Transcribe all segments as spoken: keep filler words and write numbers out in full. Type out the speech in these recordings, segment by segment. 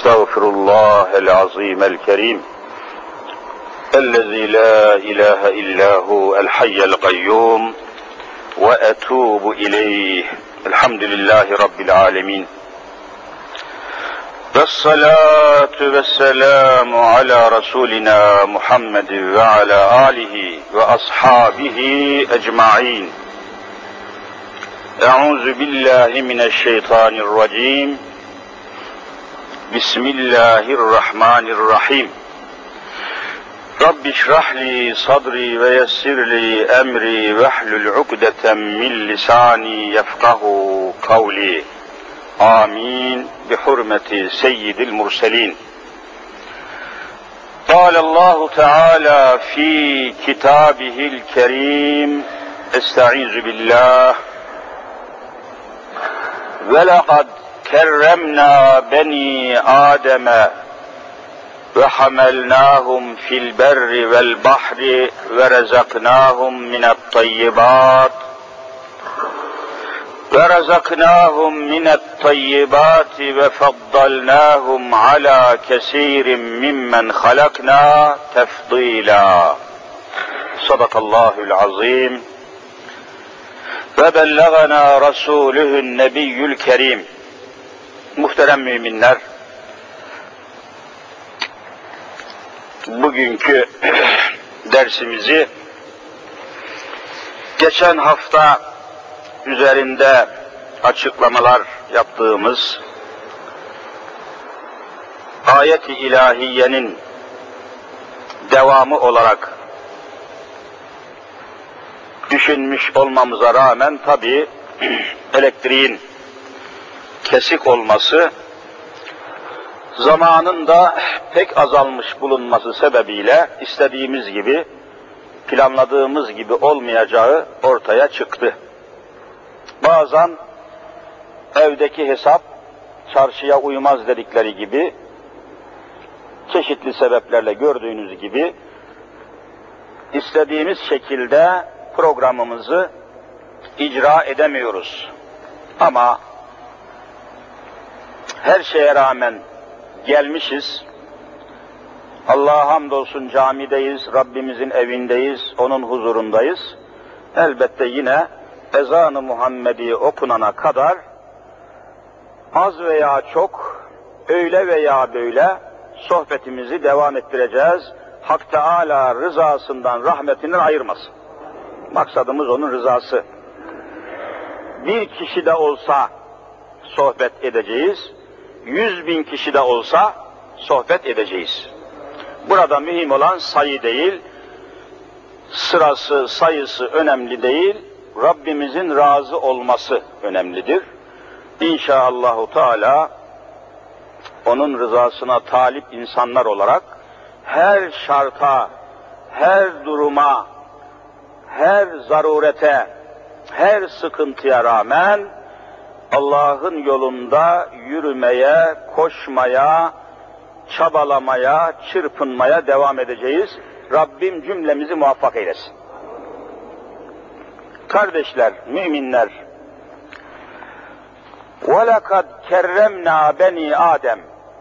أستغفر الله العظيم الكريم الذي لا إله إلا هو الحي القيوم وأتوب إليه. الحمد لله رب العالمين، والصلاة والسلام على رسولنا محمد وعلى آله وأصحابه أجمعين. أعوذ بالله من الشيطان الرجيم. بسم الله الرحمن الرحيم. رب اشرح لي صدري ويسر لي أمري واحلل عقدة من لساني يفقه قولي. آمين بحرمة سيد المرسلين. قال الله تعالى في كتابه الكريم: استعيذ بالله. ولقد كرمنا بني آدم وحملناهم في البر والبحر ورزقناهم من الطيبات ورزقناهم من الطيبات وفضلناهم على كثير ممن خلقنا تفضيلا. صدق الله العظيم وبلغنا رسوله النبي الكريم. Muhterem müminler, bugünkü dersimizi geçen hafta üzerinde açıklamalar yaptığımız ayet-i ilahiyenin devamı olarak düşünmüş olmamıza rağmen tabii elektriğin kesik olması, zamanın da pek azalmış bulunması sebebiyle istediğimiz gibi, planladığımız gibi olmayacağı ortaya çıktı. Bazen evdeki hesap çarşıya uymaz dedikleri gibi, çeşitli sebeplerle gördüğünüz gibi istediğimiz şekilde programımızı icra edemiyoruz. Ama her şeye rağmen gelmişiz. Allah'a hamdolsun camideyiz, Rabbimizin evindeyiz, onun huzurundayız. Elbette yine ezan-ı Muhammedi okunana kadar az veya çok, öyle veya böyle sohbetimizi devam ettireceğiz. Hak Teâlâ rızasından, rahmetinden ayırmasın. Maksadımız onun rızası. Bir kişi de olsa sohbet edeceğiz, yüz bin kişi de olsa sohbet edeceğiz. Burada mühim olan sayı değil, sırası, sayısı önemli değil, Rabbimizin razı olması önemlidir. İnşaallahu Teala onun rızasına talip insanlar olarak her şarta, her duruma, her zarurete, her sıkıntıya rağmen Allah'ın yolunda yürümeye, koşmaya, çabalamaya, çırpınmaya devam edeceğiz. Rabbim cümlemizi muvaffak eylesin. Kardeşler, müminler, وَلَقَدْ كَرَّمْنَا بَنِي Adem.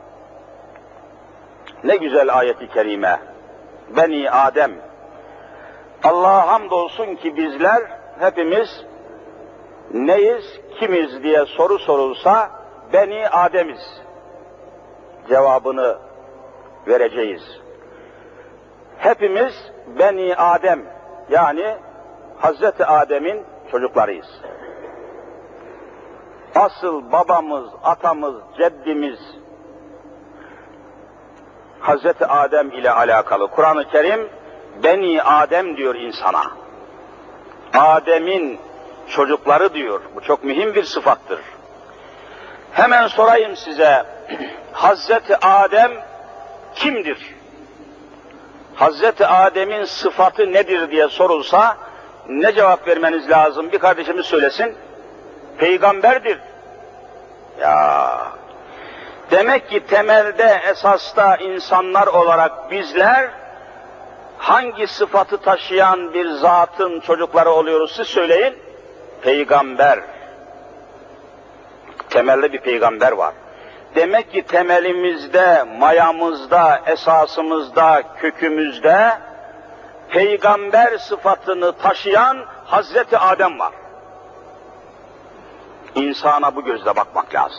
Ne güzel ayet-i kerime. Beni Adem. Allah'a hamdolsun ki bizler hepimiz neyiz, kimiz diye soru sorulsa Beni Adem'iz cevabını vereceğiz. Hepimiz Beni Adem, yani Hazreti Adem'in çocuklarıyız. Asıl babamız, atamız, ceddimiz Hazreti Adem ile alakalı. Kur'an-ı Kerim Beni Adem diyor insana. Adem'in çocukları diyor. Bu çok mühim bir sıfattır. Hemen sorayım size, Hazreti Adem kimdir? Hazreti Adem'in sıfatı nedir diye sorulsa ne cevap vermeniz lazım? Bir kardeşimiz söylesin. Peygamberdir. Ya, demek ki temelde, esasta insanlar olarak bizler hangi sıfatı taşıyan bir zatın çocukları oluyoruz? Siz söyleyin. Peygamber. Temelde bir peygamber var. Demek ki temelimizde, mayamızda, esasımızda, kökümüzde peygamber sıfatını taşıyan Hazreti Adem var. İnsana bu gözle bakmak lazım.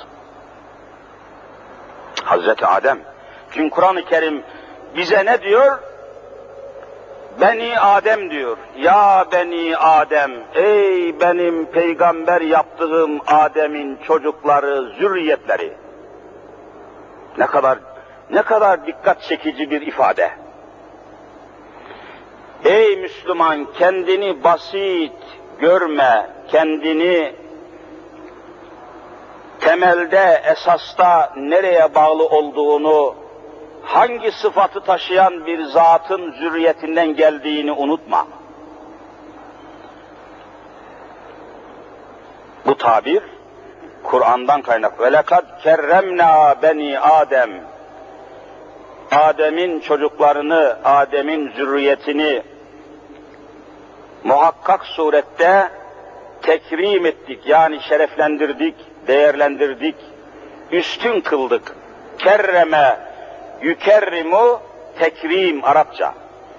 Hazreti Adem. Çünkü Kur'an-ı Kerim bize ne diyor? Beni Adem diyor. Ya beni Adem, ey benim peygamber yaptığım Adem'in çocukları, zürriyetleri. Ne kadar ne kadar dikkat çekici bir ifade. Ey Müslüman, kendini basit görme, kendini temelde, esasta nereye bağlı olduğunu, hangi sıfatı taşıyan bir zatın zürriyetinden geldiğini unutma. Bu tabir Kur'an'dan kaynak. وَلَقَدْ كَرَّمْنَا بَنِي Adem. Adem'in çocuklarını, Adem'in zürriyetini muhakkak surette tekrim ettik, yani şereflendirdik, değerlendirdik, üstün kıldık. Kerreme, yükerrimu, tekrim Arapça.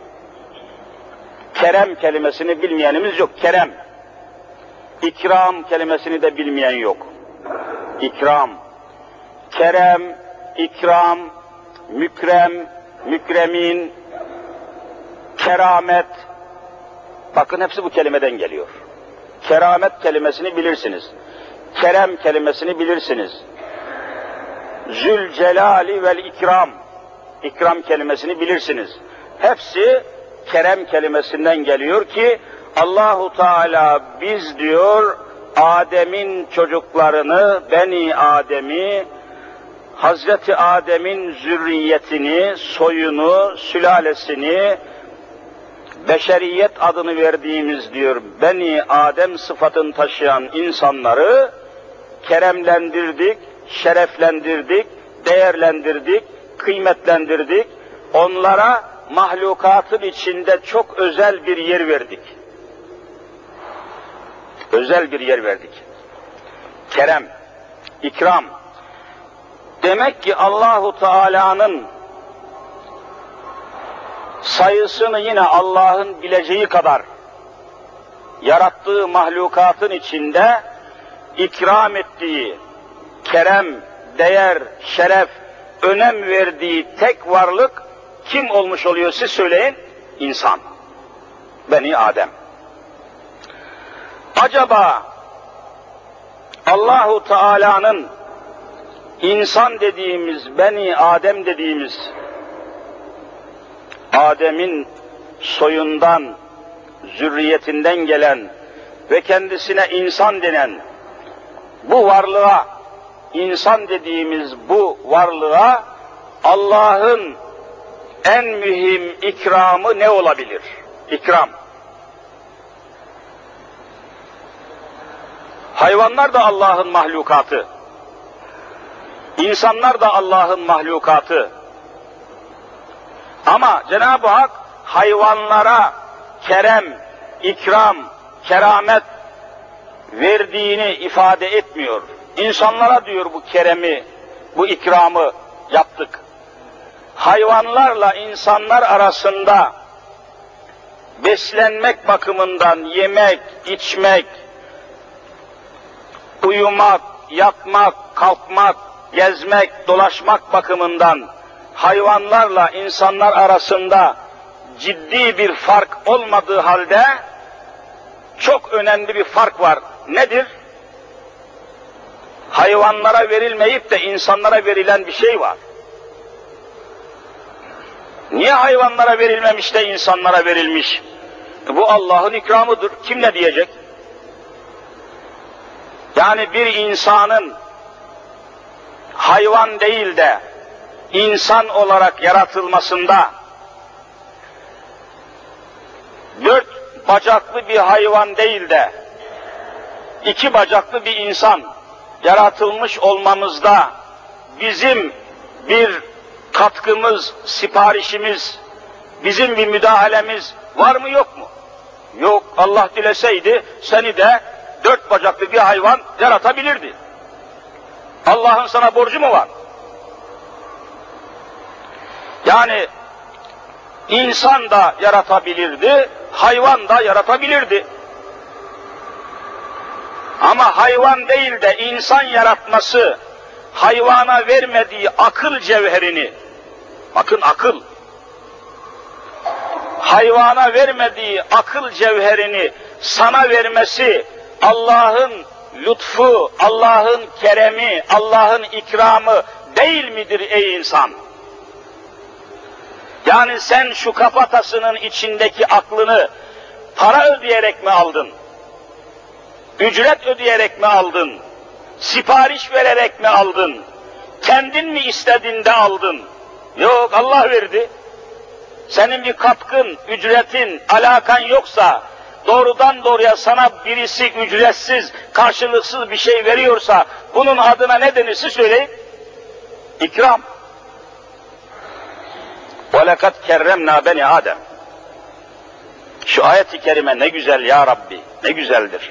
Kerem kelimesini bilmeyenimiz yok, kerem. İkram kelimesini de bilmeyen yok. İkram, kerem, ikram, mükrem, mükremin, keramet. Bakın hepsi bu kelimeden geliyor. Keramet kelimesini bilirsiniz. Kerem kelimesini bilirsiniz. Zülcelali vel ikram, ikram kelimesini bilirsiniz. Hepsi kerem kelimesinden geliyor ki Allahu Teala biz diyor Adem'in çocuklarını, Beni Adem'i, Hazreti Adem'in zürriyetini, soyunu, sülalesini, beşeriyet adını verdiğimiz diyor Beni Adem sıfatını taşıyan insanları keremlendirdik, şereflendirdik, değerlendirdik, kıymetlendirdik. Onlara mahlukatın içinde çok özel bir yer verdik. Özel bir yer verdik. Kerem, ikram. Demek ki Allahu Teala'nın sayısını yine Allah'ın bileceği kadar yarattığı mahlukatın içinde ikram ettiği, kerem, değer, şeref, önem verdiği tek varlık kim olmuş oluyor siz söyleyin? İnsan. Beni Adem. Acaba Allahu Teala'nın insan dediğimiz, Beni Adem dediğimiz Adem'in soyundan, zürriyetinden gelen ve kendisine insan denen bu varlığa, insan dediğimiz bu varlığa Allah'ın en mühim ikramı ne olabilir? İkram. Hayvanlar da Allah'ın mahlukatı. İnsanlar da Allah'ın mahlukatı. Ama Cenab-ı Hak hayvanlara kerem, ikram, keramet verdiğini ifade etmiyor. İnsanlara diyor bu keremi, bu ikramı yaptık. Hayvanlarla insanlar arasında beslenmek bakımından yemek, içmek, uyumak, yatmak, kalkmak, gezmek, dolaşmak bakımından hayvanlarla insanlar arasında ciddi bir fark olmadığı halde çok önemli bir fark var. Nedir? Hayvanlara verilmeyip de insanlara verilen bir şey var. Niye hayvanlara verilmemiş de insanlara verilmiş? Bu Allah'ın ikramıdır. Kim ne diyecek? Yani bir insanın hayvan değil de insan olarak yaratılmasında dört bacaklı bir hayvan değil de iki bacaklı bir insan yaratılmış olmamızda bizim bir katkımız, siparişimiz, bizim bir müdahalemiz var mı yok mu? Yok. Allah dileseydi seni de dört bacaklı bir hayvan yaratabilirdi. Allah'ın sana borcu mu var? Yani insan da yaratabilirdi, hayvan da yaratabilirdi. Ama hayvan değil de insan yaratması, hayvana vermediği akıl cevherini, bakın akıl, hayvana vermediği akıl cevherini sana vermesi, Allah'ın lütfu, Allah'ın keremi, Allah'ın ikramı değil midir ey insan? Yani sen şu kafatasının içindeki aklını para ödeyerek mi aldın? Ücret ödeyerek mi aldın? Sipariş vererek mi aldın? Kendin mi istedin de aldın? Yok, Allah verdi. Senin bir katkın, ücretin, alakan yoksa, doğrudan doğruya sana birisi ücretsiz, karşılıksız bir şey veriyorsa, bunun adına ne denirse söyleyin. İkram. وَلَقَدْ كَرَّمْنَا بَنِي Adem. Şu ayet-i kerime ne güzel ya Rabbi, ne güzeldir.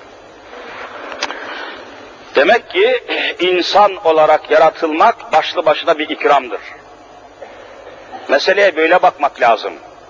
Demek ki insan olarak yaratılmak başlı başına bir ikramdır. Meseleye böyle bakmak lazım.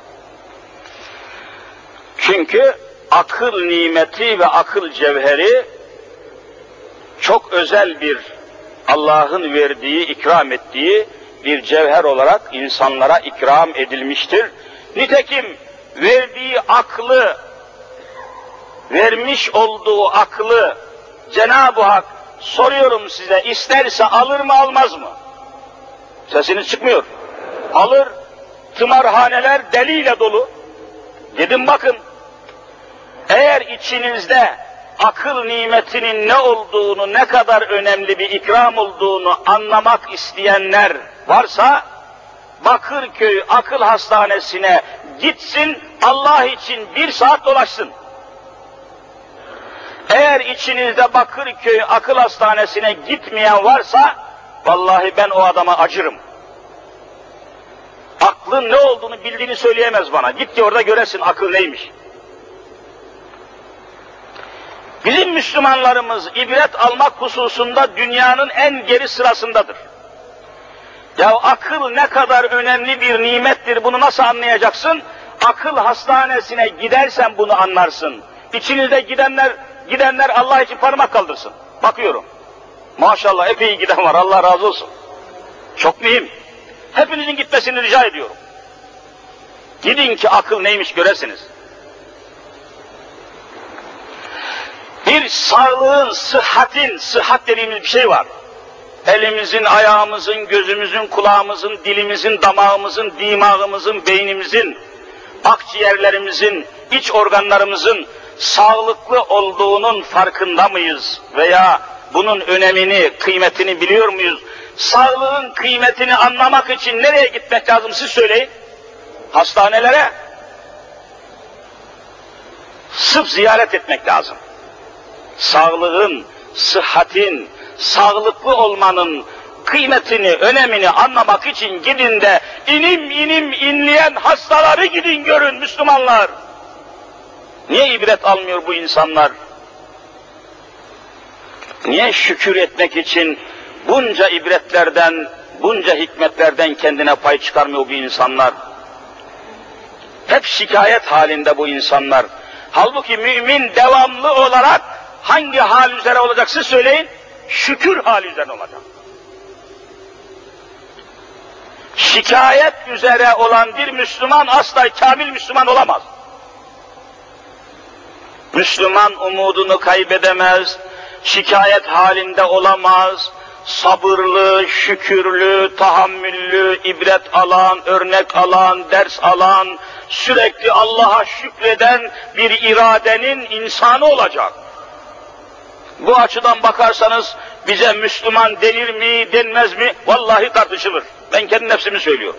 Çünkü akıl nimeti ve akıl cevheri çok özel bir Allah'ın verdiği, ikram ettiği bir cevher olarak insanlara ikram edilmiştir. Nitekim verdiği aklı, vermiş olduğu aklı Cenab-ı Hak, soruyorum size, isterse alır mı almaz mı? Sesiniz çıkmıyor. Alır. Tımarhaneler deliyle dolu. Gidin bakın. Eğer içinizde akıl nimetinin ne olduğunu, ne kadar önemli bir ikram olduğunu anlamak isteyenler varsa, Bakırköy Akıl Hastanesi'ne gitsin, Allah için bir saat dolaşsın. Eğer içinizde Bakırköy Akıl Hastanesi'ne gitmeyen varsa, vallahi ben o adama acırım. Aklın ne olduğunu bildiğini söyleyemez bana. Git ki orada göresin akıl neymiş. Bizim Müslümanlarımız ibret almak hususunda dünyanın en geri sırasındadır. Ya akıl ne kadar önemli bir nimettir, bunu nasıl anlayacaksın? Akıl hastanesine gidersen bunu anlarsın. İçinizde gidenler, gidenler Allah için parmak kaldırsın. Bakıyorum. Maşallah epey giden var, Allah razı olsun. Çok mühim. Hepinizin gitmesini rica ediyorum. Gidin ki akıl neymiş göresiniz. Bir sağlığın, sıhhatin, sıhhat dediğimiz bir şey var. Elimizin, ayağımızın, gözümüzün, kulağımızın, dilimizin, damağımızın, dimağımızın, beynimizin, akciğerlerimizin, iç organlarımızın sağlıklı olduğunun farkında mıyız? Veya bunun önemini, kıymetini biliyor muyuz? Sağlığın kıymetini anlamak için nereye gitmek lazım siz söyleyin? Hastanelere. Sırf ziyaret etmek lazım. Sağlığın, sıhhatin, sağlıklı olmanın kıymetini, önemini anlamak için gidin de inim inim inleyen hastaları gidin görün Müslümanlar. Niye ibret almıyor bu insanlar? Niye şükür etmek için bunca ibretlerden, bunca hikmetlerden kendine pay çıkarmıyor bu insanlar? Hep şikayet halinde bu insanlar. Halbuki mümin devamlı olarak hangi hal üzere olacak siz söyleyin? Şükür hali üzerine olacak. Şikayet üzere olan bir Müslüman asla kamil Müslüman olamaz. Müslüman umudunu kaybedemez, şikayet halinde olamaz, sabırlı, şükürlü, tahammüllü, ibret alan, örnek alan, ders alan, sürekli Allah'a şükreden bir iradenin insanı olacak. Bu açıdan bakarsanız bize Müslüman denir mi, denmez mi? Vallahi tartışılır. Ben kendi nefsimi söylüyorum.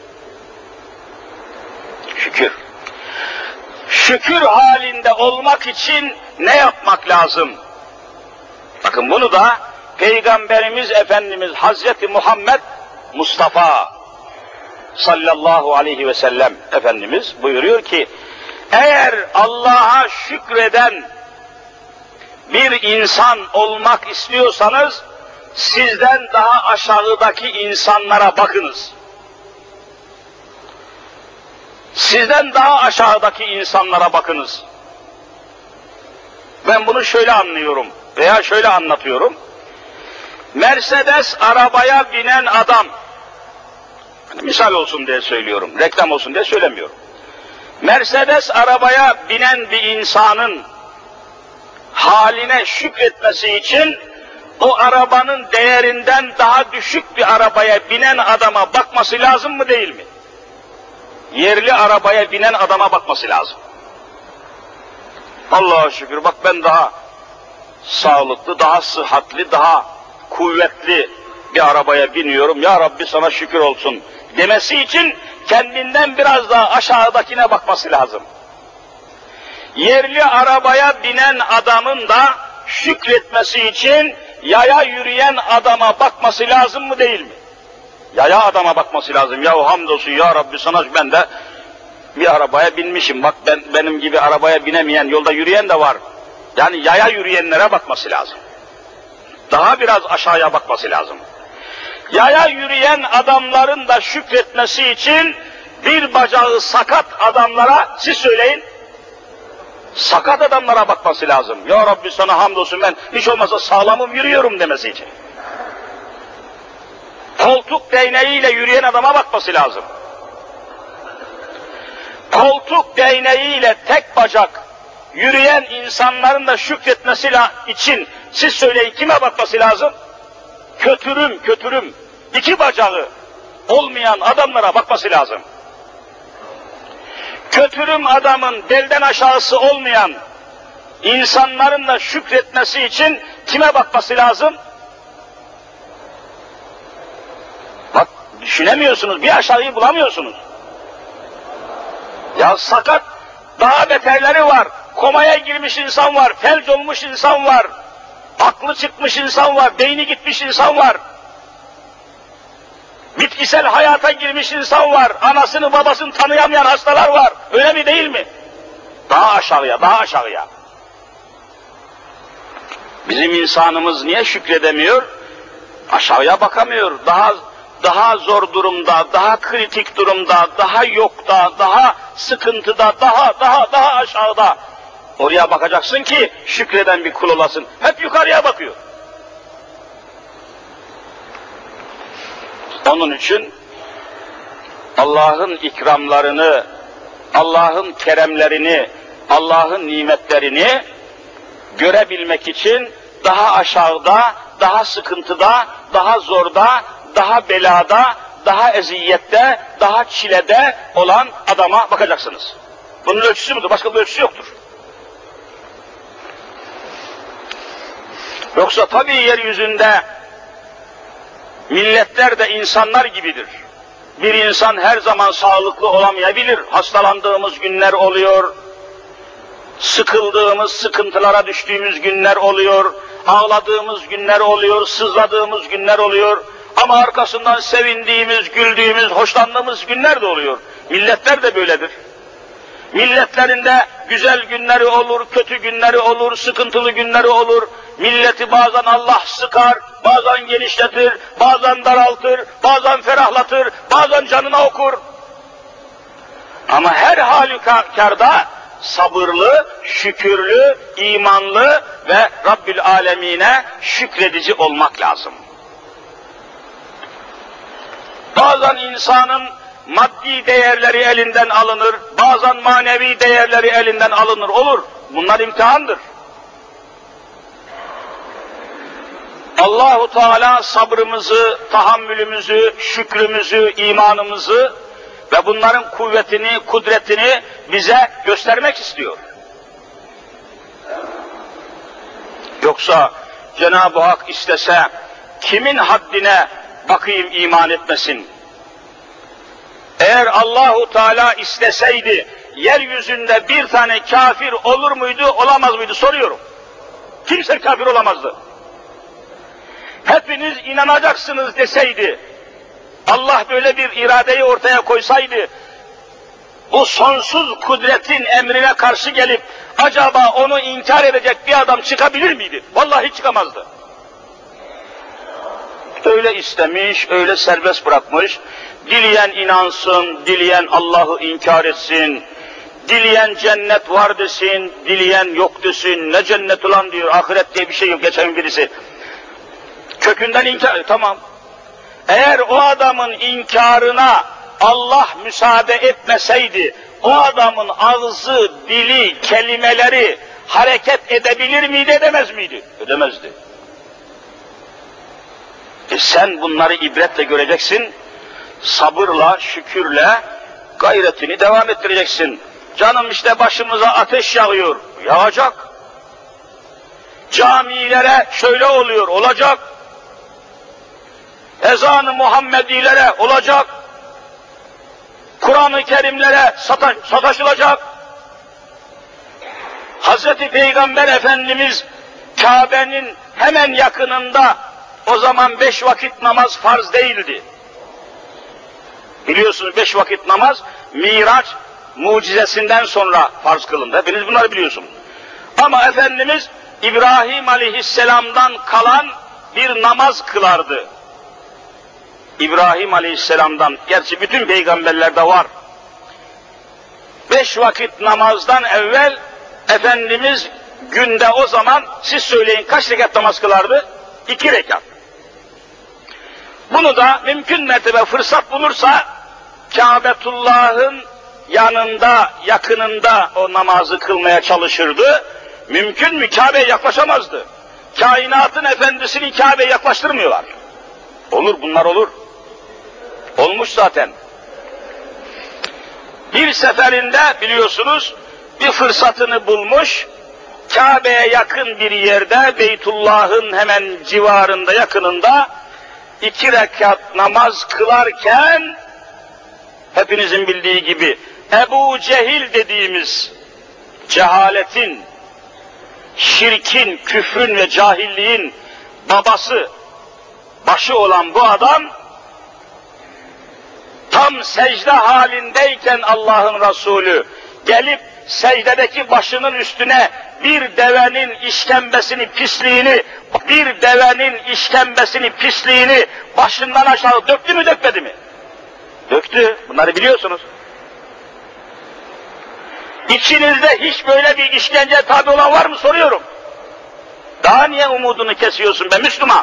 Şükür. Şükür halinde olmak için ne yapmak lazım? Bakın bunu da Peygamberimiz Efendimiz Hazreti Muhammed Mustafa sallallahu aleyhi ve sellem Efendimiz buyuruyor ki, eğer Allah'a şükreden bir insan olmak istiyorsanız, sizden daha aşağıdaki insanlara bakınız. Sizden daha aşağıdaki insanlara bakınız. Ben bunu şöyle anlıyorum veya şöyle anlatıyorum. Mercedes arabaya binen adam, misal olsun diye söylüyorum, reklam olsun diye söylemiyorum. Mercedes arabaya binen bir insanın haline şükretmesi için o arabanın değerinden daha düşük bir arabaya binen adama bakması lazım mı değil mi? Yerli arabaya binen adama bakması lazım. Allah'a şükür bak ben daha sağlıklı, daha sıhhatli, daha kuvvetli bir arabaya biniyorum. Ya Rabbi sana şükür olsun demesi için kendinden biraz daha aşağıdakine bakması lazım. Yerli arabaya binen adamın da şükretmesi için yaya yürüyen adama bakması lazım mı değil mi? Yaya adama bakması lazım. Yahu hamdolsun ya Rabbi sana ben de bir arabaya binmişim. Bak ben benim gibi arabaya binemeyen, yolda yürüyen de var. Yani yaya yürüyenlere bakması lazım. Daha biraz aşağıya bakması lazım. Yaya yürüyen adamların da şükretmesi için bir bacağı sakat adamlara, siz söyleyin, sakat adamlara bakması lazım. Ya Rabbi sana hamdolsun ben hiç olmazsa sağlamım yürüyorum demesi için. Koltuk değneğiyle yürüyen adama bakması lazım. Koltuk değneğiyle tek bacak yürüyen insanların da şükretmesi için siz söyleyin kime bakması lazım? Kötürüm, kötürüm, iki bacağı olmayan adamlara bakması lazım. Kötürüm adamın belden aşağısı olmayan insanların da şükretmesi için kime bakması lazım? Bak düşünemiyorsunuz, bir aşağıyı bulamıyorsunuz. Ya sakat, daha beterleri var. Komaya girmiş insan var, felç olmuş insan var. Aklı çıkmış insan var, beyni gitmiş insan var. Bitkisel hayata girmiş insan var, anasını babasını tanıyamayan hastalar var. Öyle mi değil mi? Daha aşağıya, daha aşağıya. Bizim insanımız niye şükredemiyor? Aşağıya bakamıyor. Daha daha zor durumda, daha kritik durumda, daha yokta, daha sıkıntıda, daha daha daha aşağıda. Oraya bakacaksın ki şükreden bir kul olasın. Hep yukarıya bakıyor. Onun için Allah'ın ikramlarını, Allah'ın keremlerini, Allah'ın nimetlerini görebilmek için daha aşağıda, daha sıkıntıda, daha zorda, daha belada, daha eziyette, daha çilede olan adama bakacaksınız. Bunun ölçüsü budur, başka bir ölçüsü yoktur. Yoksa tabii yeryüzünde milletler de insanlar gibidir. Bir insan her zaman sağlıklı olamayabilir. Hastalandığımız günler oluyor, sıkıldığımız, sıkıntılara düştüğümüz günler oluyor, ağladığımız günler oluyor, sızladığımız günler oluyor. Ama arkasından sevindiğimiz, güldüğümüz, hoşlandığımız günler de oluyor. Milletler de böyledir. Milletlerinde güzel günleri olur, kötü günleri olur, sıkıntılı günleri olur. Milleti bazen Allah sıkar, bazen genişletir, bazen daraltır, bazen ferahlatır, bazen canına okur. Ama her halükarda sabırlı, şükürlü, imanlı ve Rabbül Alemine şükredici olmak lazım. Bazen insanın maddi değerleri elinden alınır, bazen manevi değerleri elinden alınır, olur. Bunlar imtihandır. Allahu Teala sabrımızı, tahammülümüzü, şükrümüzü, imanımızı ve bunların kuvvetini, kudretini bize göstermek istiyor. Yoksa Cenab-ı Hak istese kimin haddine bakayım iman etmesin? Eğer Allahu Teala isteseydi yeryüzünde bir tane kafir olur muydu, olamaz mıydı soruyorum. Kimse kafir olamazdı. Hepiniz inanacaksınız deseydi, Allah böyle bir iradeyi ortaya koysaydı, bu sonsuz kudretin emrine karşı gelip acaba onu inkar edecek bir adam çıkabilir miydi? Vallahi çıkamazdı. Öyle istemiş, öyle serbest bırakmış. Dileyen inansın, dileyen Allah'ı inkar etsin. Dileyen cennet var desin, dileyen yok desin. Ne cennet ulan diyor, ahiret diye bir şey yok. Geçen birisi kökünden inkar, tamam. Eğer o adamın inkarına Allah müsaade etmeseydi, o adamın ağzı, dili, kelimeleri hareket edebilir miydi, edemez miydi? Edemezdi. E sen bunları ibretle göreceksin, sabırla, şükürle gayretini devam ettireceksin. Canım işte başımıza ateş yağıyor, yağacak. Camilere şöyle oluyor, olacak. Ezan-ı Muhammedilere olacak. Kur'an-ı Kerimlere sata, sataşılacak. Hazreti Peygamber Efendimiz Kabe'nin hemen yakınında, o zaman beş vakit namaz farz değildi. Biliyorsunuz beş vakit namaz Miraç mucizesinden sonra farz kılındı. Hepiniz bunları biliyorsunuz. Ama Efendimiz İbrahim Aleyhisselam'dan kalan bir namaz kılardı. İbrahim Aleyhisselam'dan, gerçi bütün peygamberlerde var. Beş vakit namazdan evvel Efendimiz günde o zaman, siz söyleyin kaç rekat namaz kılardı? İki rekat. Bunu da mümkün mertebe fırsat bulursa Kâbetullah'ın yanında, yakınında o namazı kılmaya çalışırdı. Mümkün mü? Kabe'ye yaklaşamazdı. Kainatın efendisini Kabe'ye yaklaştırmıyorlar. Olur, bunlar olur. Olmuş zaten. Bir seferinde biliyorsunuz bir fırsatını bulmuş, Kabe'ye yakın bir yerde, Beytullah'ın hemen civarında, yakınında iki rekat namaz kılarken, hepinizin bildiği gibi Ebu Cehil dediğimiz cehaletin, şirkin, küfrün ve cahilliğin babası, başı olan bu adam, tam secde halindeyken Allah'ın Resulü gelip secdedeki başının üstüne bir devenin işkembesini, pisliğini, bir devenin işkembesini, pisliğini başından aşağı döktü mü, dökmedi mi? Döktü. Bunları biliyorsunuz. İçinizde hiç böyle bir işkenceye tabi olan var mı soruyorum. Daha niye umudunu kesiyorsun be Müslüman?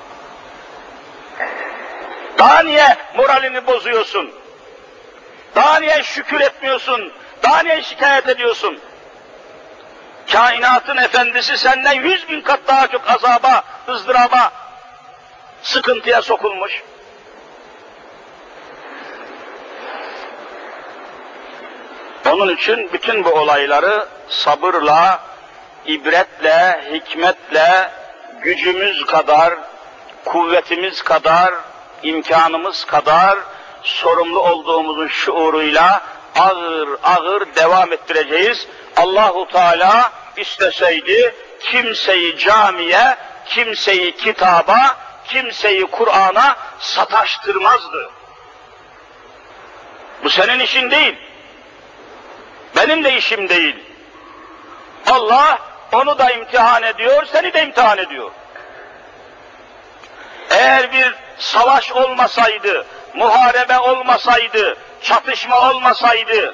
Daha niye moralini bozuyorsun? Daha niye şükür etmiyorsun? Daha niye şikayet ediyorsun? Kainatın efendisi senden yüz bin kat daha çok azaba, ızdıraba, sıkıntıya sokulmuş. Onun için bütün bu olayları sabırla, ibretle, hikmetle, gücümüz kadar, kuvvetimiz kadar, imkanımız kadar sorumlu olduğumuzun şuuruyla ağır ağır devam ettireceğiz. Allahu Teala isteseydi kimseyi camiye, kimseyi kitaba, kimseyi Kur'an'a sataştırmazdı. Bu senin işin değil. Benim de işim değil. Allah onu da imtihan ediyor, seni de imtihan ediyor. Eğer bir savaş olmasaydı, muharebe olmasaydı, çatışma olmasaydı,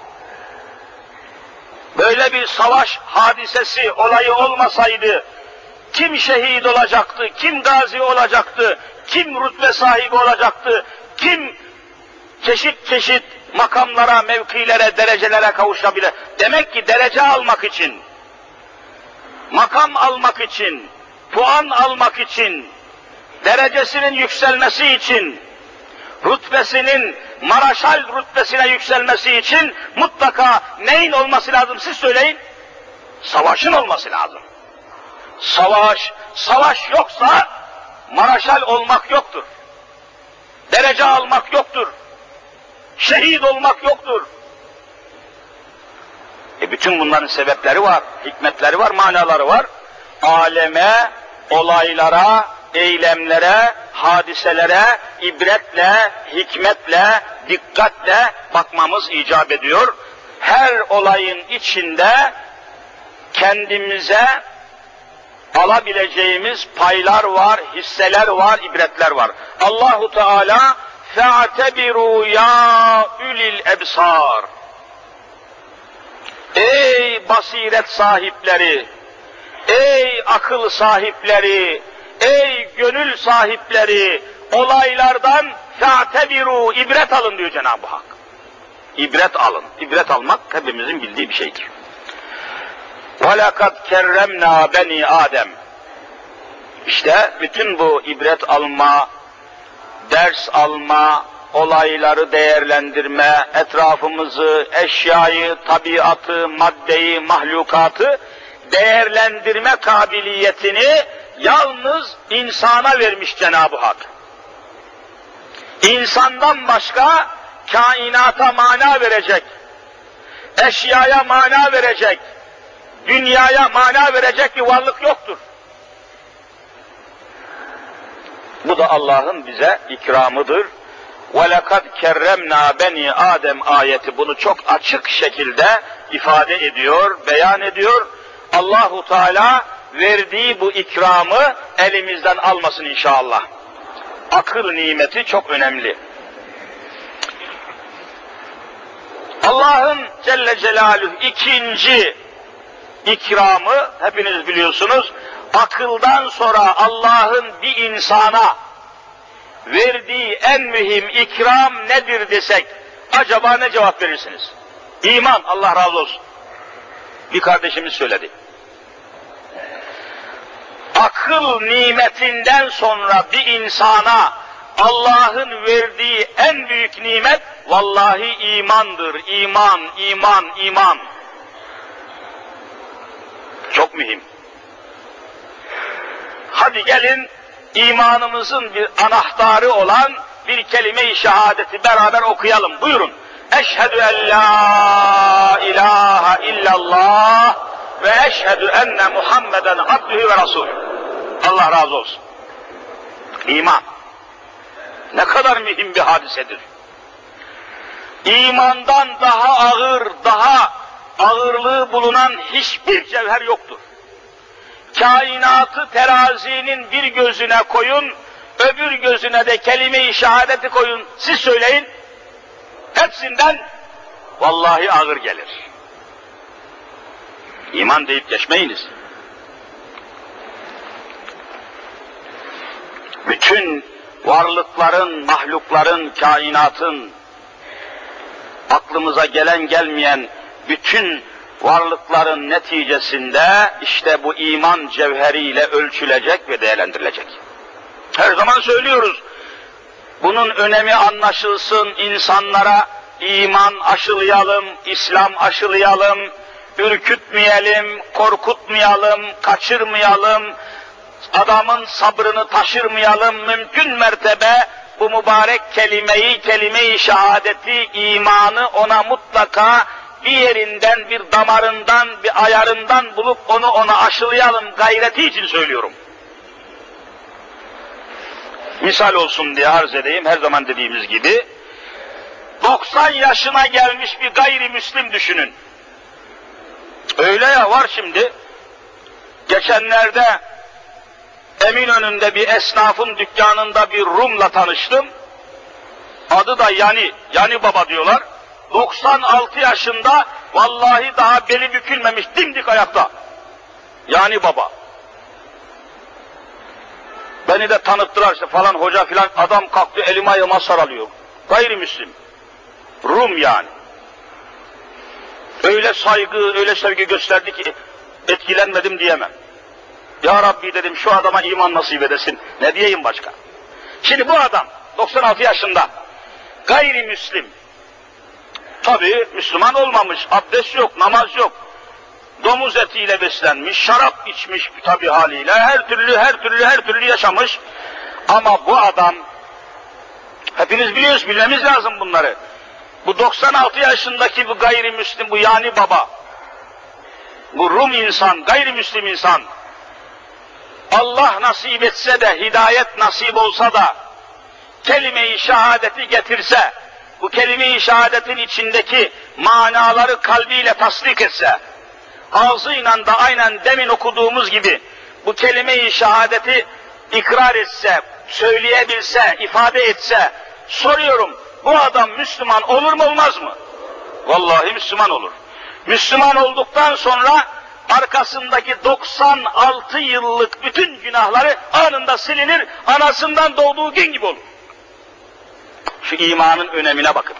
böyle bir savaş hadisesi, olayı olmasaydı, kim şehit olacaktı, kim gazi olacaktı, kim rütbe sahibi olacaktı, kim çeşit çeşit makamlara, mevkilere, derecelere kavuşabilir? Demek ki derece almak için, makam almak için, puan almak için, derecesinin yükselmesi için, rütbesinin maraşal rütbesine yükselmesi için mutlaka neyin olması lazım, siz söyleyin? Savaşın olması lazım. Savaş, savaş yoksa maraşal olmak yoktur. Derece almak yoktur. Şehit olmak yoktur. E bütün bunların sebepleri var, hikmetleri var, manaları var. Aleme, olaylara, eylemlere, hadiselere ibretle, hikmetle, dikkatle bakmamız icap ediyor. Her olayın içinde kendimize alabileceğimiz paylar var, hisseler var, ibretler var. Allahu Teala fe'tebiru ya ulil ebsar. Ey basiret sahipleri, ey akıl sahipleri, ey gönül sahipleri, olaylardan fe'tebiru, ibret alın diyor Cenab-ı Hak. İbret alın. İbret almak hepimizin bildiği bir şeydir. وَلَقَدْ كَرَّمْنَا بَنِي Adem. İşte bütün bu ibret alma, ders alma, olayları değerlendirme, etrafımızı, eşyayı, tabiatı, maddeyi, mahlukatı değerlendirme kabiliyetini yalnız insana vermiş Cenab-ı Hak. İnsandan başka kainata mana verecek, eşyaya mana verecek, dünyaya mana verecek bir varlık yoktur. Bu da Allah'ın bize ikramıdır. وَلَقَدْ كَرَّمْنَا بَنِي Adem ayeti bunu çok açık şekilde ifade ediyor, beyan ediyor. Allahu Teala verdiği bu ikramı elimizden almasın inşallah. Akıl nimeti çok önemli. Allah'ın Celle Celaluhu ikinci ikramı hepiniz biliyorsunuz. Akıldan sonra Allah'ın bir insana verdiği en mühim ikram nedir desek, acaba ne cevap verirsiniz? İman, Allah razı olsun. Bir kardeşimiz söyledi. Akıl nimetinden sonra bir insana Allah'ın verdiği en büyük nimet, vallahi imandır. İman, iman, iman. Çok mühim. Hadi gelin, imanımızın bir anahtarı olan bir kelime-i şehadeti beraber okuyalım. Buyurun. Eşhedü en la ilahe illallah ve eşhedü enne Muhammeden abdühü ve rasulü. Allah razı olsun. İman. Ne kadar mühim bir hadisedir. İmandan daha ağır, daha ağırlığı bulunan hiçbir cevher yoktur. Kainatı terazinin bir gözüne koyun, öbür gözüne de kelime-i şehadeti koyun, siz söyleyin, hepsinden vallahi ağır gelir. İman deyip geçmeyiniz. Bütün varlıkların, mahlukların, kainatın, aklımıza gelen gelmeyen bütün varlıkların neticesinde işte bu iman cevheriyle ölçülecek ve değerlendirilecek. Her zaman söylüyoruz, bunun önemi anlaşılsın, insanlara iman aşılayalım, İslam aşılayalım, ürkütmeyelim, korkutmayalım, kaçırmayalım, adamın sabrını taşırmayalım, mümkün mertebe bu mübarek kelimeyi, kelime-i şehadeti, imanı ona mutlaka bir yerinden, bir damarından, bir ayarından bulup onu ona aşılayalım gayreti için söylüyorum. Misal olsun diye arz edeyim, her zaman dediğimiz gibi, doksan yaşına gelmiş bir gayrimüslim düşünün. Öyle ya, var şimdi, geçenlerde Eminönü'nde bir esnafın dükkanında bir Rum'la tanıştım. Adı da Yani, Yani Baba diyorlar. doksan altı yaşında, vallahi daha beli bükülmemiş, dimdik ayakta. Yani Baba. Beni de tanıttılar işte falan hoca filan, adam kalktı elime ayağıma sarılıyor. Gayrimüslim. Rum yani. Öyle saygı, öyle sevgi gösterdi ki etkilenmedim diyemem. Ya Rabbi dedim, şu adama iman nasip edesin. Ne diyeyim başka? Şimdi bu adam doksan altı yaşında, gayrimüslim. Tabii Müslüman olmamış, abdest yok, namaz yok. Domuz etiyle beslenmiş, şarap içmiş tabii haliyle, her türlü her türlü her türlü yaşamış. Ama bu adam, hepiniz biliyorsunuz, bilmemiz lazım bunları. Bu doksan altı yaşındaki bu gayrimüslim, bu Yani Baba, bu Rum insan, gayrimüslim insan, Allah nasip etse de, hidayet nasip olsa da, kelime-i şehadeti getirse, bu kelime-i şehadetin içindeki manaları kalbiyle tasdik etse, ağzıyla da aynen demin okuduğumuz gibi, bu kelime-i şehadeti ikrar etse, söyleyebilse, ifade etse, soruyorum, bu adam Müslüman olur mu olmaz mı? Vallahi Müslüman olur. Müslüman olduktan sonra arkasındaki doksan altı yıllık bütün günahları anında silinir, anasından doğduğu gün gibi olur. Şu imanın önemine bakın.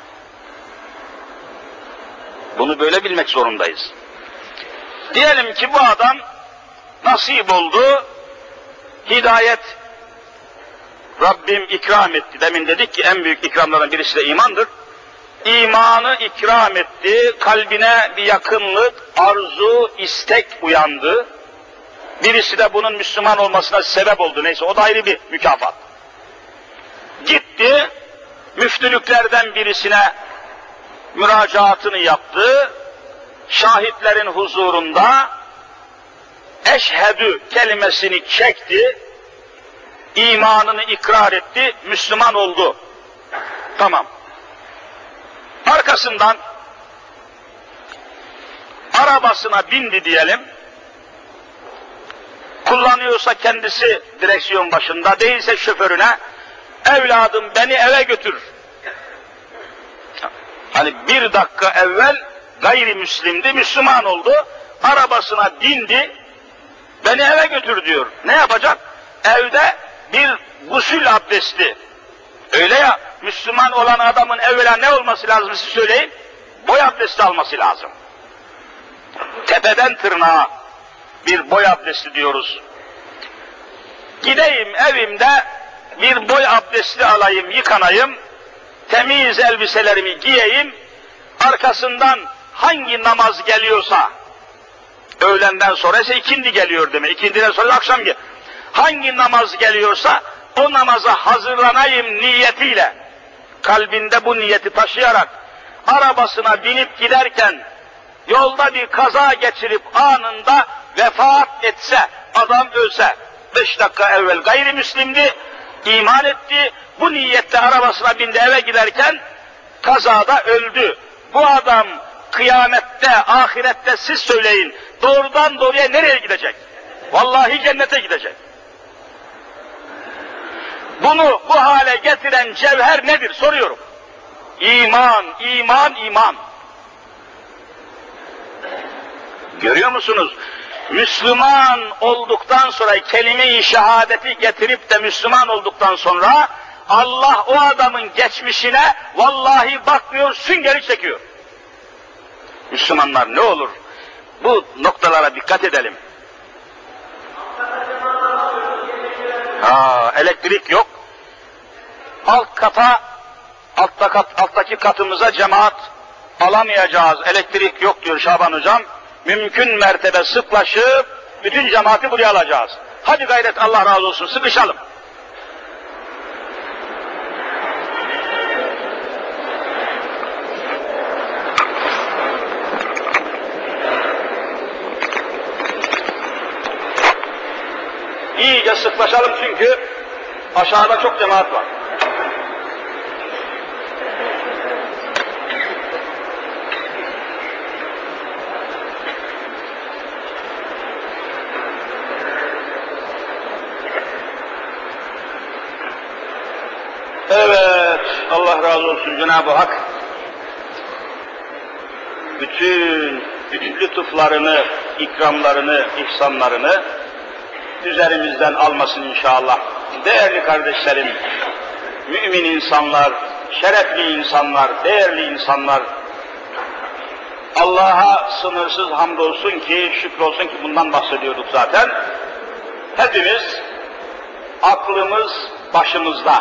Bunu böyle bilmek zorundayız. Diyelim ki bu adam nasip oldu, hidayet Rabbim ikram etti. Demin dedik ki en büyük ikramlardan birisi de imandır. İmanı ikram etti, kalbine bir yakınlık, arzu, istek uyandı. Birisi de bunun Müslüman olmasına sebep oldu. Neyse o da ayrı bir mükafat. Gitti, müftülüklerden birisine müracaatını yaptı. Şahitlerin huzurunda eşhedü kelimesini çekti. İmanını ikrar etti, Müslüman oldu. Tamam. Arkasından arabasına bindi diyelim. Kullanıyorsa kendisi direksiyon başında, değilse şoförüne, evladım beni eve götür. Hani bir dakika evvel gayrimüslimdi, Müslüman oldu, arabasına bindi, beni eve götür diyor. Ne yapacak? Evde bir gusül abdesti. Öyle ya, Müslüman olan adamın evvela ne olması lazım siz söyleyin? Boy abdesti alması lazım. Tepeden tırnağa bir boy abdesti diyoruz. Gideyim evimde bir boy abdesti alayım, yıkanayım, temiz elbiselerimi giyeyim, arkasından hangi namaz geliyorsa, öğlenden sonra ise ikindi geliyor demek, ikindiden sonra akşam geliyor. Hangi namaz geliyorsa o namaza hazırlanayım niyetiyle, kalbinde bu niyeti taşıyarak arabasına binip giderken yolda bir kaza geçirip anında vefat etse, adam ölse, beş dakika evvel gayrimüslimdi, iman etti, bu niyette arabasına bindi eve giderken kazada öldü. Bu adam kıyamette, ahirette siz söyleyin, doğrudan doğruya nereye gidecek? Vallahi cennete gidecek. Bunu bu hale getiren cevher nedir soruyorum. İman, iman, iman. Görüyor musunuz? Müslüman olduktan sonra, kelime-i şehadeti getirip de Müslüman olduktan sonra Allah o adamın geçmişine vallahi bakmıyor, süngeri çekiyor. Müslümanlar ne olur bu noktalara dikkat edelim. Ha, elektrik yok. Alt kata, altta kat, alttaki katımıza cemaat alamayacağız. Elektrik yok diyor Şaban hocam. Mümkün mertebe sıklaşıp bütün cemaati buraya alacağız. Hadi gayret, Allah razı olsun, sıkışalım. İyice sıklaşalım çünkü aşağıda çok cemaat var. Evet, Allah razı olsun Cenab-ı Hak bütün bütün lütuflarını, ikramlarını, ihsanlarını üzerimizden almasın inşallah. Değerli kardeşlerim, mümin insanlar, şerefli insanlar, değerli insanlar, Allah'a sınırsız hamdolsun ki, şükrolsun ki bundan bahsediyorduk zaten. Hepimiz aklımız başımızda.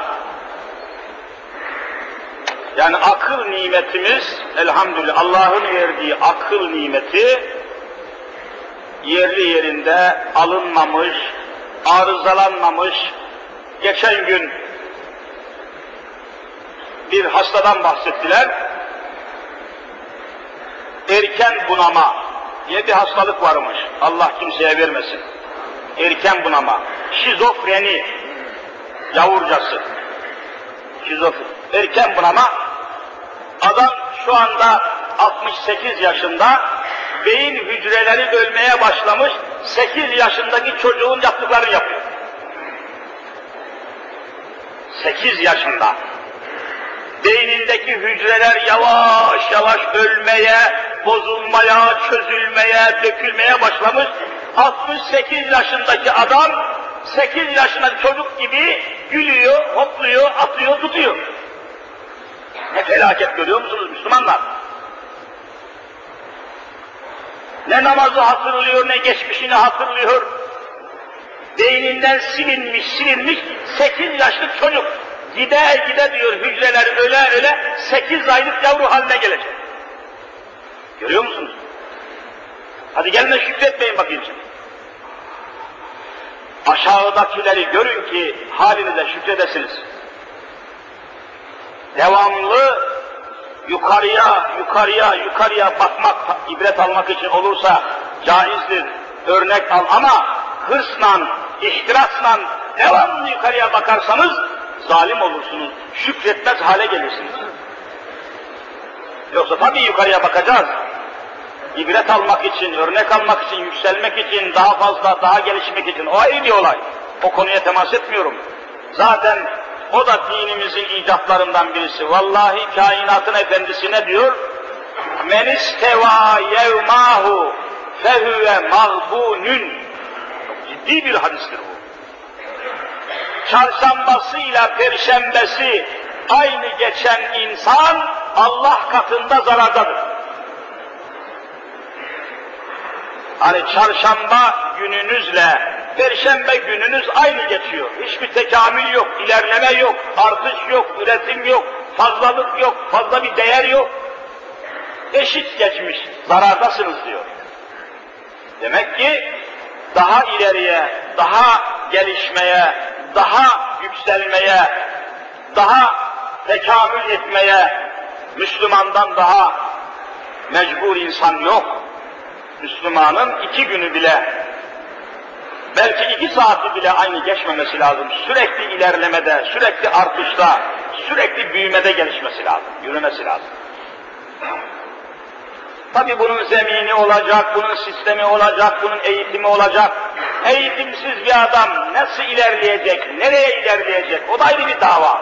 Yani akıl nimetimiz, elhamdülillah Allah'ın verdiği akıl nimeti yerli yerinde alınmamış, arızalanmamış. Geçen gün bir hastadan bahsettiler. Erken bunama diye bir hastalık varmış. Allah kimseye vermesin. Erken bunama. Şizofreni yavurcası. Şizofreni. Erken bunama. Adam şu anda altmış sekiz yaşında, beyin hücreleri ölmeye başlamış, sekiz yaşındaki çocuğun yaptıklarını yapıyor. sekiz yaşında. Beynindeki hücreler yavaş yavaş ölmeye, bozulmaya, çözülmeye, dökülmeye başlamış. altmış sekiz yaşındaki adam, sekiz yaşındaki çocuk gibi gülüyor, hopluyor, atıyor, tutuyor. Ne felaket görüyor musunuz Müslümanlar? Ne namazı hatırlıyor, ne geçmişini hatırlıyor. Beyninden silinmiş, silinmiş sekiz yaşlı çocuk. Gide gide diyor hücreler öyle öyle sekiz aylık yavru haline gelecek. Görüyor musunuz? Hadi gelin de şükretmeyin bakayım şimdi. Aşağıdakileri görün ki halinize şükredesiniz. Devamlı yukarıya, yukarıya, yukarıya bakmak, ibret almak için olursa caizdir, örnek al ama hırsla, ihtirasla devamlı yukarıya bakarsanız zalim olursunuz, şükretmez hale gelirsiniz. Yoksa tabii yukarıya bakacağız. İbret almak için, örnek almak için, yükselmek için, daha fazla, daha gelişmek için. O ayrı bir olay. O konuya temas etmiyorum. Zaten o da dinimizin icatlarından birisi. Vallahi kainatın efendisi ne diyor? Men isteva yevmahu fehüve mağbunün. Ciddi bir hadistir bu. Çarşambasıyla perşembesi aynı geçen insan Allah katında zarardadır. Hani çarşamba gününüzle perşembe gününüz aynı geçiyor. Hiçbir tekamül yok, ilerleme yok, artış yok, üretim yok, fazlalık yok, fazla bir değer yok. Eşit geçmiş, zarardasınız diyor. Demek ki daha ileriye, daha gelişmeye, daha yükselmeye, daha tekamül etmeye Müslümandan daha mecbur insan yok. Müslümanın iki günü bile, belki iki saati bile aynı geçmemesi lazım. Sürekli ilerlemede, sürekli artışta, sürekli büyümede gelişmesi lazım, yürümesi lazım. Tabii bunun zemini olacak, bunun sistemi olacak, bunun eğitimi olacak. Eğitimsiz bir adam nasıl ilerleyecek, nereye ilerleyecek? O da ayrı bir dava.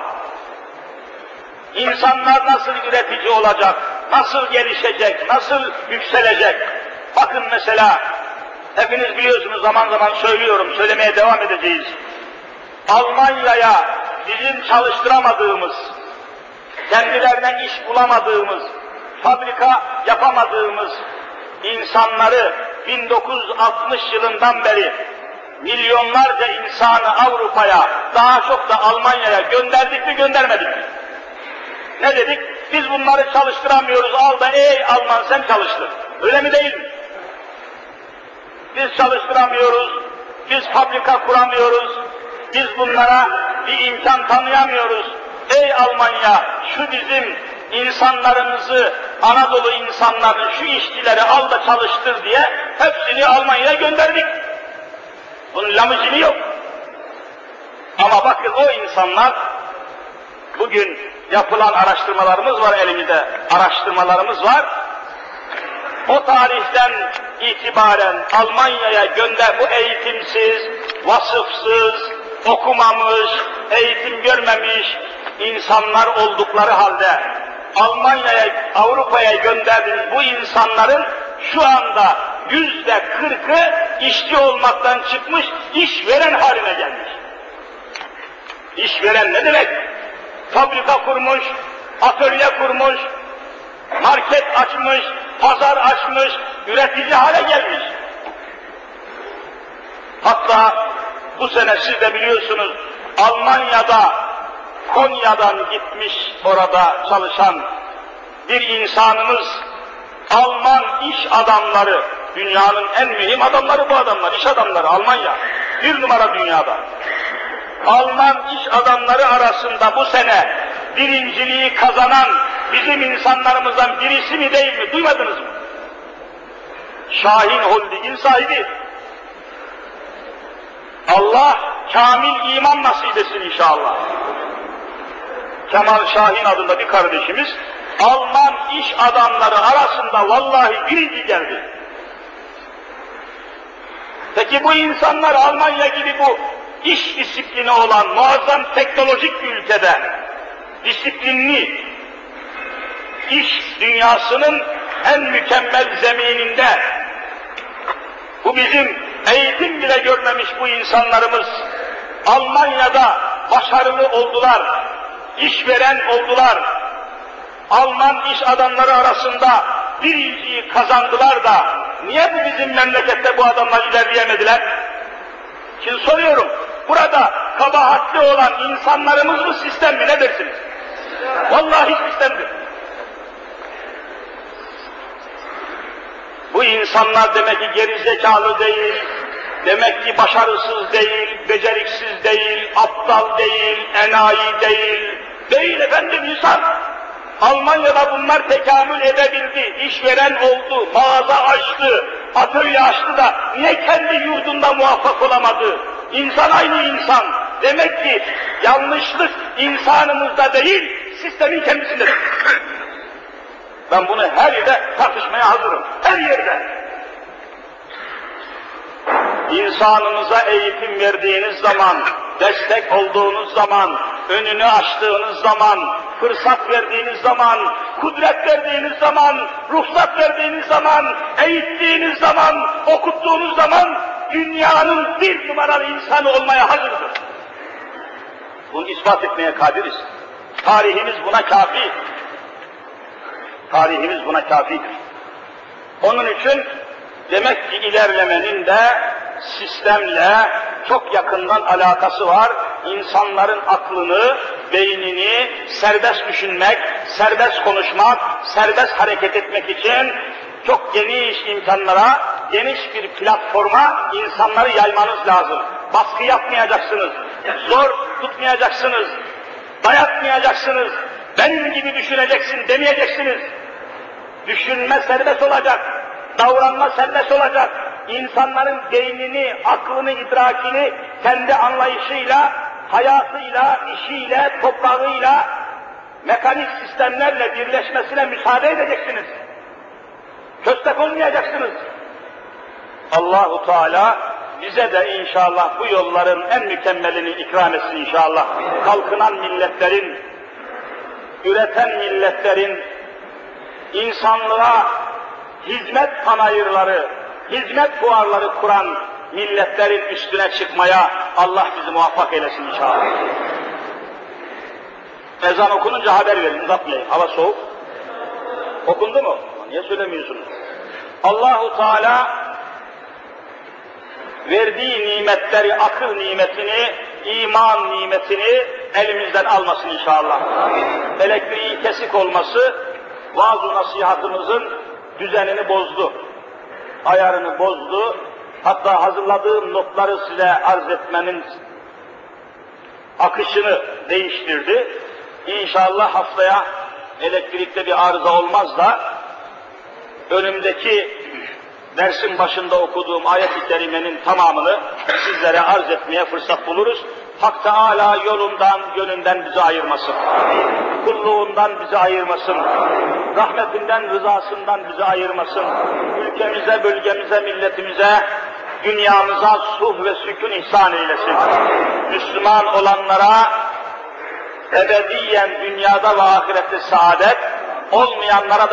İnsanlar nasıl üretici olacak, nasıl gelişecek, nasıl yükselecek? Bakın mesela, hepiniz biliyorsunuz, zaman zaman söylüyorum, söylemeye devam edeceğiz. Almanya'ya bizim çalıştıramadığımız, kendilerine iş bulamadığımız, fabrika yapamadığımız insanları bin dokuz yüz altmış yılından beri milyonlarca insanı Avrupa'ya, daha çok da Almanya'ya gönderdik mi göndermedik mi? Ne dedik? Biz bunları çalıştıramıyoruz, al da ey Alman sen çalıştır. Öyle mi değil mi? Biz çalıştıramıyoruz, biz fabrika kuramıyoruz, biz bunlara bir imkan tanıyamıyoruz. Ey Almanya, şu bizim insanlarımızı, Anadolu insanlarını, şu işçileri al da çalıştır diye hepsini Almanya'ya gönderdik. Bunun lamıcını yok. Ama bakın o insanlar, bugün yapılan araştırmalarımız var elimizde, araştırmalarımız var. O tarihten itibaren Almanya'ya gönder, bu eğitimsiz, vasıfsız, okumamış, eğitim görmemiş insanlar oldukları halde Almanya'ya, Avrupa'ya gönderdiğimiz bu insanların şu anda yüzde kırkı işçi olmaktan çıkmış, işveren haline gelmiş. İşveren ne demek? Fabrika kurmuş, atölye kurmuş, market açmış, pazar açmış, üretici hale gelmiş. Hatta bu sene siz de biliyorsunuz, Almanya'da, Konya'dan gitmiş orada çalışan bir insanımız, Alman iş adamları, dünyanın en mühim adamları bu adamlar, iş adamları Almanya, bir numara dünyada. Alman iş adamları arasında bu sene birinciliği kazanan bizim insanlarımızdan birisi mi değil mi? Duymadınız mı? Şahin Holding'in sahibi. Allah kamil iman nasip etsin inşallah. Kemal Şahin adında bir kardeşimiz Alman iş adamları arasında vallahi birinci geldi. Peki bu insanlar Almanya gibi bu iş disiplini olan muazzam teknolojik bir ülkede disiplinli iş dünyasının en mükemmel zemininde bu bizim eğitim bile görmemiş bu insanlarımız Almanya'da başarılı oldular, işveren oldular, Alman iş adamları arasında birinciyi kazandılar da niye bu bizim memlekette bu adamlar ilerleyemediler? Şimdi soruyorum, burada kabahatli olan insanlarımız mı sistem mi ne dersiniz? Vallahi sistemdir. Bu insanlar demek ki gerizekalı değil, demek ki başarısız değil, beceriksiz değil, aptal değil, enayi değil, değil efendim insan. Almanya'da bunlar tekamül edebildi, işveren oldu, mağaza açtı, atölye açtı da niye kendi yurdunda muvaffak olamadı? İnsan aynı insan. Demek ki yanlışlık insanımızda değil, sistemin kendisindedir. Ben bunu her yerde tartışmaya hazırım, her yerde. İnsanınıza eğitim verdiğiniz zaman, destek olduğunuz zaman, önünü açtığınız zaman, fırsat verdiğiniz zaman, kudret verdiğiniz zaman, ruhsat verdiğiniz zaman, eğittiğiniz zaman, okuttuğunuz zaman, dünyanın bir numaralı insanı olmaya hazırdır. Bunu ispat etmeye kadiriz. Tarihimiz buna kafi. Tarihimiz buna kafidir. Onun için demek ki ilerlemenin de sistemle çok yakından alakası var. İnsanların aklını, beynini serbest düşünmek, serbest konuşmak, serbest hareket etmek için çok geniş imkanlara, geniş bir platforma insanları yaymanız lazım. Baskı yapmayacaksınız, zor tutmayacaksınız, dayatmayacaksınız, benim gibi düşüneceksin demeyeceksiniz. Düşünme serbest olacak, davranma serbest olacak. İnsanların beynini, aklını, idrakini kendi anlayışıyla, hayatıyla, işiyle, toprağıyla, mekanik sistemlerle birleşmesine müsaade edeceksiniz. Köstek olmayacaksınız. Allahu Teala bize de inşallah bu yolların en mükemmelini ikram etsin inşallah. Kalkınan milletlerin, üreten milletlerin, insanlığa hizmet panayırları, hizmet fuarları kuran milletlerin üstüne çıkmaya Allah bizi muvaffak eylesin inşallah. Ezan okununca haber verin, uzatmayın, hava soğuk. Okundu mu? Niye söylemiyorsunuz? Allahu Teala verdiği nimetleri, akıl nimetini, iman nimetini elimizden almasın inşallah. Elektriği kesik olması, vaaz-ı nasihatımızın düzenini bozdu, ayarını bozdu. Hatta hazırladığım notları size arz etmenin akışını değiştirdi. İnşallah haftaya elektrikte bir arıza olmaz da önümdeki dersin başında okuduğum ayet-i kerimenin tamamını sizlere arz etmeye fırsat buluruz. Hak Teâlâ yolundan, gönlünden bizi ayırmasın. Kulluğundan bizi ayırmasın. Rahmetinden, rızasından bizi ayırmasın. Ülkemize, bölgemize, milletimize, dünyamıza sulh ve sükun ihsan eylesin. Müslüman olanlara ebediyen dünyada ve ahirette saadet, olmayanlara da